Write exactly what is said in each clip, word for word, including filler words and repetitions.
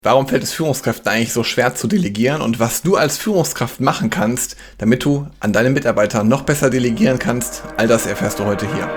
Warum fällt es Führungskräften eigentlich so schwer zu delegieren und was du als Führungskraft machen kannst, damit du an deine Mitarbeiter noch besser delegieren kannst, all das erfährst du heute hier.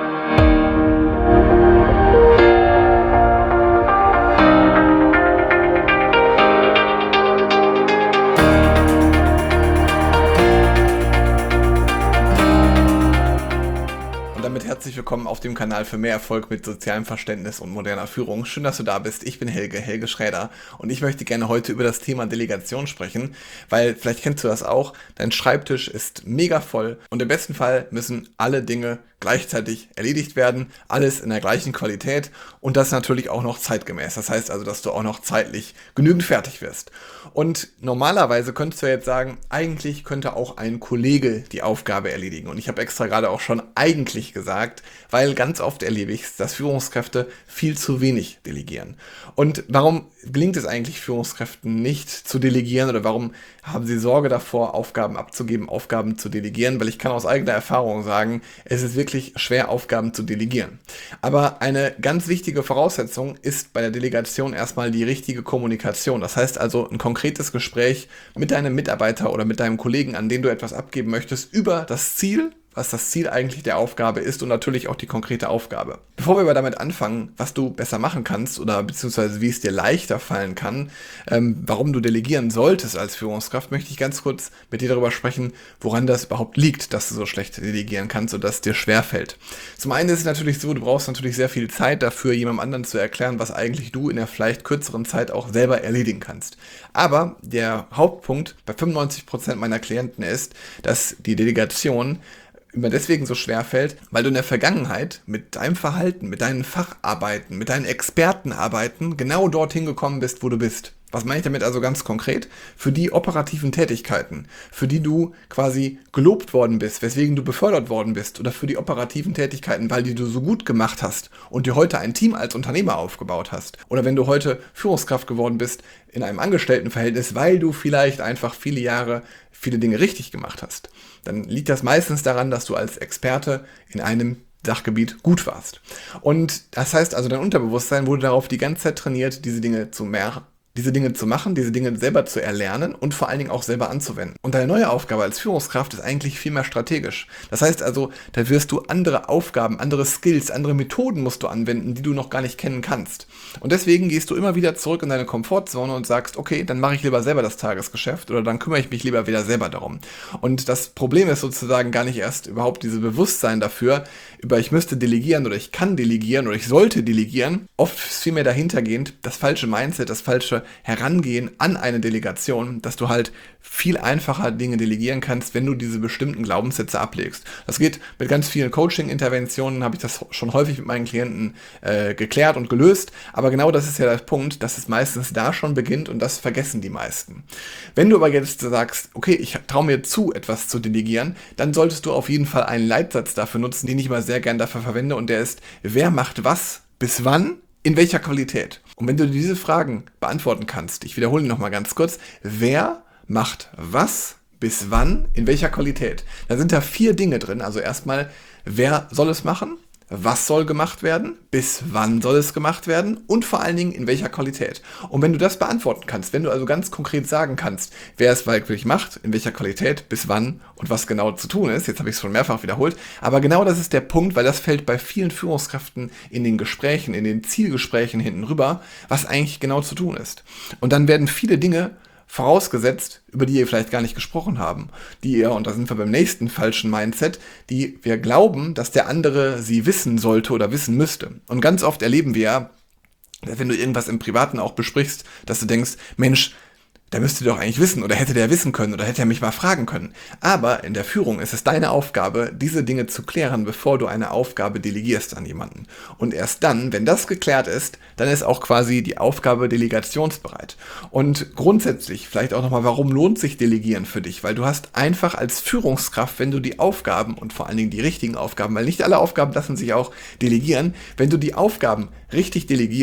Herzlich willkommen auf dem Kanal für mehr Erfolg mit sozialem Verständnis und moderner Führung. Schön, dass du da bist. Ich bin Helge, Helge Schräder und ich möchte gerne heute über das Thema Delegation sprechen, weil vielleicht kennst du das auch, dein Schreibtisch ist mega voll und im besten Fall müssen alle Dinge gleichzeitig erledigt werden, alles in der gleichen Qualität und das natürlich auch noch zeitgemäß. Das heißt also, dass du auch noch zeitlich genügend fertig wirst. Und normalerweise könntest du jetzt sagen, eigentlich könnte auch ein Kollege die Aufgabe erledigen. Und ich habe extra gerade auch schon eigentlich gesagt, weil ganz oft erlebe ich es, dass Führungskräfte viel zu wenig delegieren. Und warum gelingt es eigentlich Führungskräften nicht zu delegieren oder warum haben sie Sorge davor, Aufgaben abzugeben, Aufgaben zu delegieren? Weil ich kann aus eigener Erfahrung sagen, es ist wirklich schwer, Aufgaben zu delegieren. Aber eine ganz wichtige Voraussetzung ist bei der Delegation erstmal die richtige Kommunikation. Das heißt also ein konkretes Gespräch mit deinem Mitarbeiter oder mit deinem Kollegen, an den du etwas abgeben möchtest, über das Ziel, was das Ziel eigentlich der Aufgabe ist und natürlich auch die konkrete Aufgabe. Bevor wir aber damit anfangen, was du besser machen kannst oder beziehungsweise wie es dir leichter fallen kann, ähm, warum du delegieren solltest als Führungskraft, möchte ich ganz kurz mit dir darüber sprechen, woran das überhaupt liegt, dass du so schlecht delegieren kannst und dass es dir schwerfällt. Zum einen ist es natürlich so, du brauchst natürlich sehr viel Zeit dafür, jemandem anderen zu erklären, was eigentlich du in der vielleicht kürzeren Zeit auch selber erledigen kannst. Aber der Hauptpunkt bei fünfundneunzig Prozent meiner Klienten ist, dass die Delegation immer deswegen so schwer fällt, weil du in der Vergangenheit mit deinem Verhalten, mit deinen Facharbeiten, mit deinen Expertenarbeiten genau dorthin gekommen bist, wo du bist. Was meine ich damit also ganz konkret? Für die operativen Tätigkeiten, für die du quasi gelobt worden bist, weswegen du befördert worden bist oder für die operativen Tätigkeiten, weil die du so gut gemacht hast und dir heute ein Team als Unternehmer aufgebaut hast. Oder wenn du heute Führungskraft geworden bist in einem Angestelltenverhältnis, weil du vielleicht einfach viele Jahre viele Dinge richtig gemacht hast. Dann liegt das meistens daran, dass du als Experte in einem Sachgebiet gut warst. Und das heißt also, dein Unterbewusstsein wurde darauf die ganze Zeit trainiert, diese Dinge zu mehr diese Dinge zu machen, diese Dinge selber zu erlernen und vor allen Dingen auch selber anzuwenden. Und deine neue Aufgabe als Führungskraft ist eigentlich viel mehr strategisch. Das heißt also, da wirst du andere Aufgaben, andere Skills, andere Methoden musst du anwenden, die du noch gar nicht kennen kannst. Und deswegen gehst du immer wieder zurück in deine Komfortzone und sagst, okay, dann mache ich lieber selber das Tagesgeschäft oder dann kümmere ich mich lieber wieder selber darum. Und das Problem ist sozusagen gar nicht erst überhaupt dieses Bewusstsein dafür, über ich müsste delegieren oder ich kann delegieren oder ich sollte delegieren. Oft ist vielmehr dahintergehend das falsche Mindset, das falsche Herangehen an eine Delegation, dass du halt viel einfacher Dinge delegieren kannst, wenn du diese bestimmten Glaubenssätze ablegst. Das geht mit ganz vielen Coaching-Interventionen, habe ich das schon häufig mit meinen Klienten äh, geklärt und gelöst, aber genau das ist ja der Punkt, dass es meistens da schon beginnt und das vergessen die meisten. Wenn du aber jetzt sagst, okay, ich traue mir zu, etwas zu delegieren, dann solltest du auf jeden Fall einen Leitsatz dafür nutzen, den ich immer sehr gern dafür verwende und der ist, wer macht was, bis wann, in welcher Qualität? Und wenn du diese Fragen beantworten kannst, ich wiederhole nochmal ganz kurz, wer macht was, bis wann, in welcher Qualität? Da sind da vier Dinge drin, also erstmal, wer soll es machen? Was soll gemacht werden? Bis wann soll es gemacht werden? Und vor allen Dingen in welcher Qualität? Und wenn du das beantworten kannst, wenn du also ganz konkret sagen kannst, wer es wirklich macht, in welcher Qualität, bis wann und was genau zu tun ist, jetzt habe ich es schon mehrfach wiederholt, aber genau das ist der Punkt, weil das fällt bei vielen Führungskräften in den Gesprächen, in den Zielgesprächen hinten rüber, was eigentlich genau zu tun ist. Und dann werden viele Dinge vorausgesetzt, über die ihr vielleicht gar nicht gesprochen haben, die ihr, und da sind wir beim nächsten falschen Mindset, die wir glauben, dass der andere sie wissen sollte oder wissen müsste. Und ganz oft erleben wir ja, wenn du irgendwas im Privaten auch besprichst, dass du denkst, Mensch, der müsste doch eigentlich wissen oder hätte der wissen können oder hätte er mich mal fragen können. Aber in der Führung ist es deine Aufgabe, diese Dinge zu klären, bevor du eine Aufgabe delegierst an jemanden. Und erst dann, wenn das geklärt ist, dann ist auch quasi die Aufgabe delegationsbereit. Und grundsätzlich vielleicht auch nochmal, warum lohnt sich Delegieren für dich? Weil du hast einfach als Führungskraft, wenn du die Aufgaben und vor allen Dingen die richtigen Aufgaben, weil nicht alle Aufgaben lassen sich auch delegieren, wenn du die Aufgaben richtig delegierst,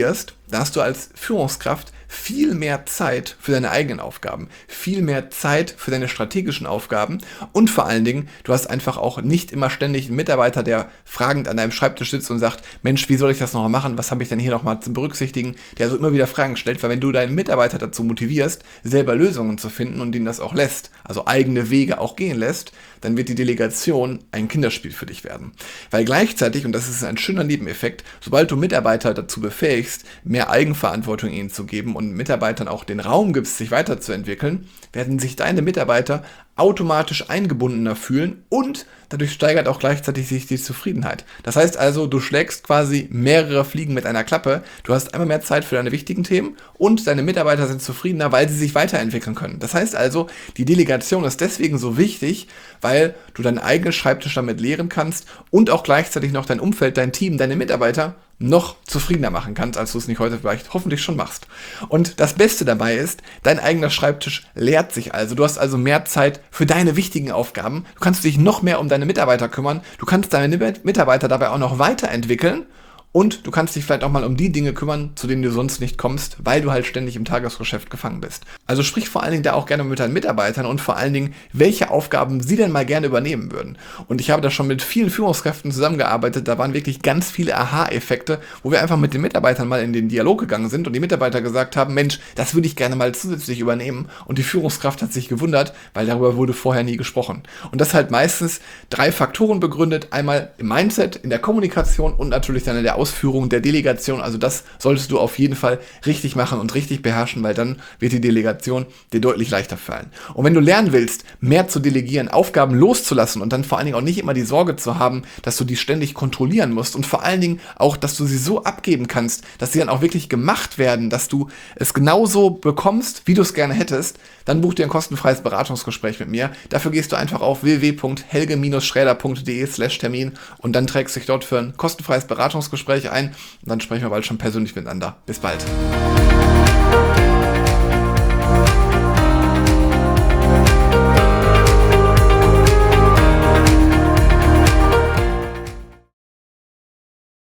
da hast du als Führungskraft viel mehr Zeit für deine eigenen Aufgaben, viel mehr Zeit für deine strategischen Aufgaben und vor allen Dingen, du hast einfach auch nicht immer ständig einen Mitarbeiter, der fragend an deinem Schreibtisch sitzt und sagt, Mensch, wie soll ich das noch machen, was habe ich denn hier noch mal zu berücksichtigen, der so immer wieder Fragen stellt, weil wenn du deinen Mitarbeiter dazu motivierst, selber Lösungen zu finden und ihn das auch lässt, also eigene Wege auch gehen lässt, dann wird die Delegation ein Kinderspiel für dich werden. Weil gleichzeitig, und das ist ein schöner Nebeneffekt, sobald du Mitarbeiter dazu befähigst, mehr Eigenverantwortung ihnen zu geben und Mitarbeitern auch den Raum gibst, sich weiterzuentwickeln, werden sich deine Mitarbeiter automatisch eingebundener fühlen und dadurch steigert auch gleichzeitig sich die Zufriedenheit. Das heißt also, du schlägst quasi mehrere Fliegen mit einer Klappe. Du hast einmal mehr Zeit für deine wichtigen Themen und deine Mitarbeiter sind zufriedener, weil sie sich weiterentwickeln können. Das heißt also, die Delegation ist deswegen so wichtig, weil du deinen eigenen Schreibtisch damit leeren kannst und auch gleichzeitig noch dein Umfeld, dein Team, deine Mitarbeiter noch zufriedener machen kannst, als du es nicht heute vielleicht hoffentlich schon machst. Und das Beste dabei ist, dein eigener Schreibtisch leert sich also. Du hast also mehr Zeit für deine wichtigen Aufgaben. Du kannst dich noch mehr um deine Mitarbeiter kümmern. Du kannst deine Mitarbeiter dabei auch noch weiterentwickeln. Und du kannst dich vielleicht auch mal um die Dinge kümmern, zu denen du sonst nicht kommst, weil du halt ständig im Tagesgeschäft gefangen bist. Also sprich vor allen Dingen da auch gerne mit deinen Mitarbeitern und vor allen Dingen, welche Aufgaben sie denn mal gerne übernehmen würden. Und ich habe da schon mit vielen Führungskräften zusammengearbeitet, da waren wirklich ganz viele Aha-Effekte, wo wir einfach mit den Mitarbeitern mal in den Dialog gegangen sind und die Mitarbeiter gesagt haben, Mensch, das würde ich gerne mal zusätzlich übernehmen. Und die Führungskraft hat sich gewundert, weil darüber wurde vorher nie gesprochen. Und das halt meistens drei Faktoren begründet, einmal im Mindset, in der Kommunikation und natürlich dann in der Ausführung der Delegation. Also das solltest du auf jeden Fall richtig machen und richtig beherrschen, weil dann wird die Delegation dir deutlich leichter fallen. Und wenn du lernen willst, mehr zu delegieren, Aufgaben loszulassen und dann vor allen Dingen auch nicht immer die Sorge zu haben, dass du die ständig kontrollieren musst und vor allen Dingen auch, dass du sie so abgeben kannst, dass sie dann auch wirklich gemacht werden, dass du es genauso bekommst, wie du es gerne hättest, dann buch dir ein kostenfreies Beratungsgespräch mit mir. Dafür gehst du einfach auf w w w punkt helge schräder punkt de slash Termin und dann trägst du dich dort für ein kostenfreies Beratungsgespräch ein und dann sprechen wir bald schon persönlich miteinander. Bis bald.